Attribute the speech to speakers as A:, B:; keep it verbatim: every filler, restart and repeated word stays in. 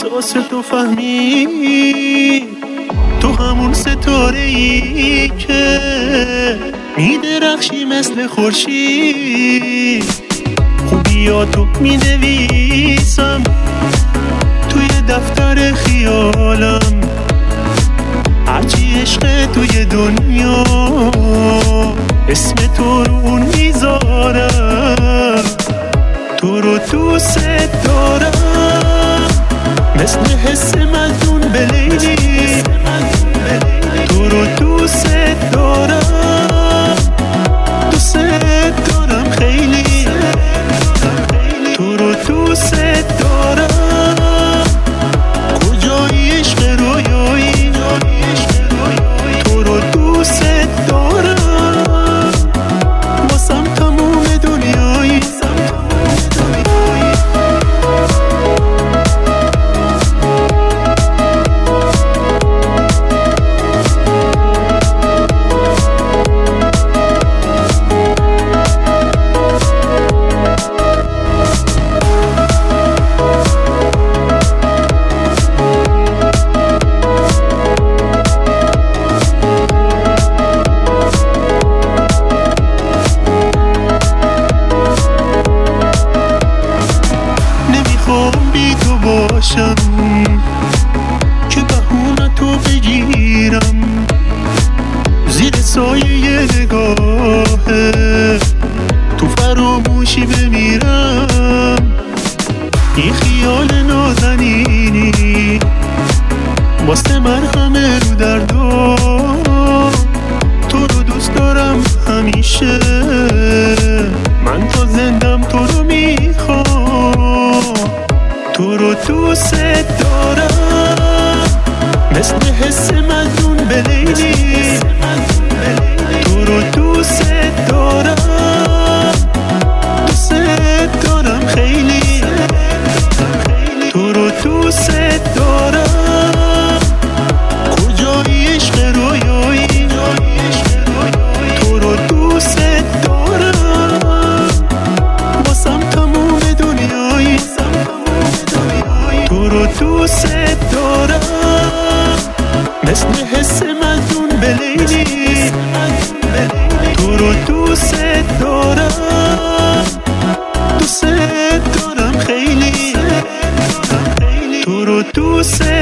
A: احساس تو فهمی، تو همون ستاره ای که میدرخشی مثل خورشید. خوبیاتو مینویسم توی دفتر خیالم، هرچی عشق توی دنیا اسم تو رو اون میذارم. تو رو دوست دارم مثل حس مجنون به لیلی، تو رو دوست دارم، دوست دارم خیلی، تو رو دوست دارم. کجایی عشق رویایی، تو رو دوست دارم، واسم تموم دنیایی. بی تو باشم که بهونه تو بگیرم، زیر سایه نگاهه تو فراموشی بمیرم. این خیال نازنینی واسه من همه رو دردم، تو رو دوست دارم همیشه، من تا زندم تو رو میخوام. تو رو دوست دارم مثل حس مجنون به لیلی، تو رو دوست دارم، دوست دارم خیلی، تو رو دوست دارم. کجایی عشق رویایی، تو رو دوست دارم، واسم تموم دنیایی. تو رو دوست دارم مثل حس مجنون به لیلی، تو رو دوست دارم، دوست دارم خیلی، تو رو دوست